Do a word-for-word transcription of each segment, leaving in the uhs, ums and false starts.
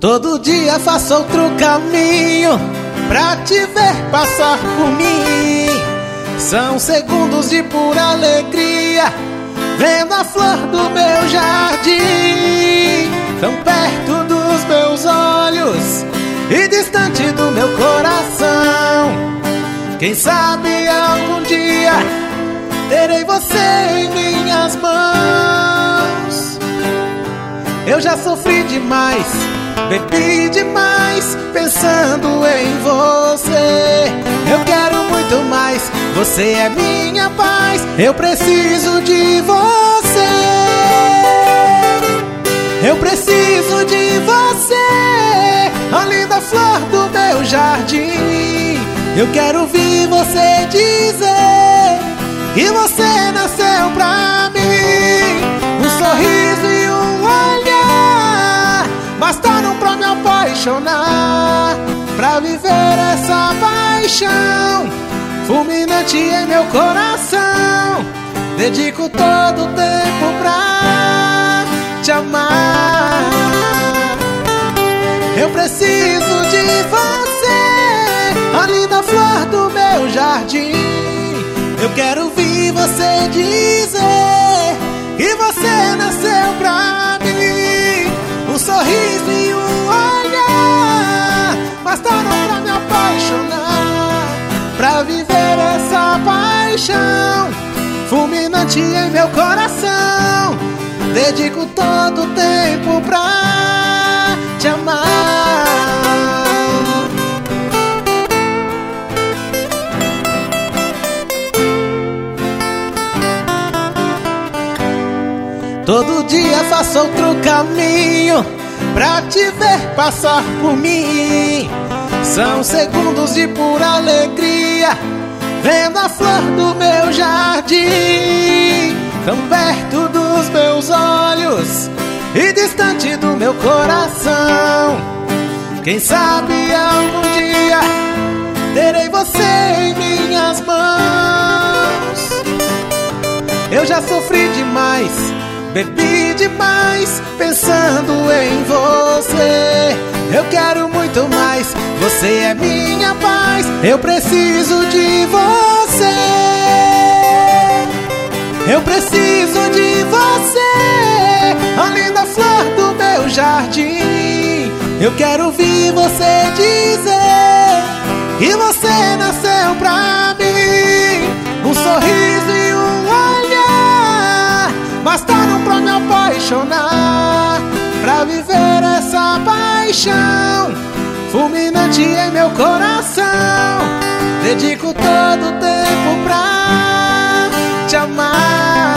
Todo dia faço outro caminho pra te ver passar por mim. São segundos de pura alegria, vendo a flor do meu jardim, tão perto dos meus olhos e distante do meu coração. Quem sabe algum dia terei você em minhas mãos. Eu já sofri demais, bebi demais, pensando em você. Eu quero muito mais, você é minha paz, eu preciso de você. Eu preciso de você, a linda flor do meu jardim. Eu quero ouvir você dizer que você nasceu pra mim. Um sorriso e um olhar bastaram pra me apaixonar, pra viver essa paixão fulminante em meu coração. Dedico todo o tempo pra te amar. Eu preciso de você, a linda flor do meu jardim. Eu quero ouvir você dizer que você nasceu pra mim. Um sorriso e um olhar bastaram pra me apaixonar, pra viver essa paixão fulminante em meu coração. Dedico todo o tempo pra te amar. Todo dia faço outro caminho pra te ver passar por mim. São segundos de pura alegria, vendo a flor do meu jardim, tão perto dos meus olhos e distante do meu coração. Quem sabe algum dia terei você em minhas mãos. Eu já sofri demais, bebi demais, pensando em você. Eu quero muito mais, você é minha paz, eu preciso de você. Eu preciso de você, a linda flor do meu jardim. Eu quero ouvir você dizer que você nasceu pra mim. Um sorriso e um olhar bastaram pra me apaixonar, pra viver essa paixão fulminante em meu coração. Dedico todo o tempo pra te amar.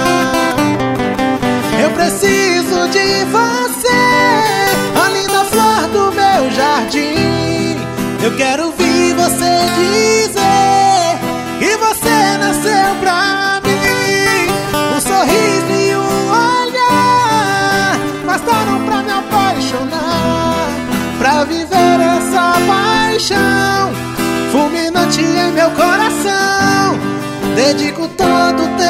Eu preciso de você, a linda flor do meu jardim. Eu quero ouvir você dizer que você nasceu pra mim. Um sorriso e um olhar bastaram pra me apaixonar, pra viver essa paixão fulminante em meu coração. Dedico todo o